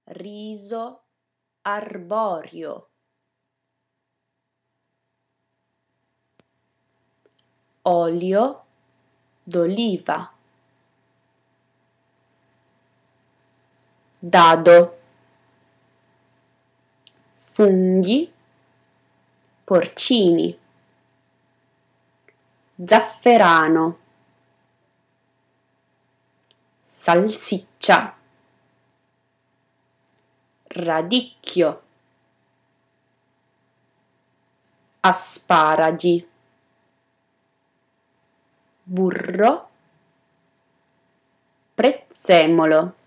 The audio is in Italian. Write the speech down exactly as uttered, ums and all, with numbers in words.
riso arborio, olio d'oliva, dado, funghi porcini, zafferano, salsiccia, radicchio, asparagi, burro, prezzemolo,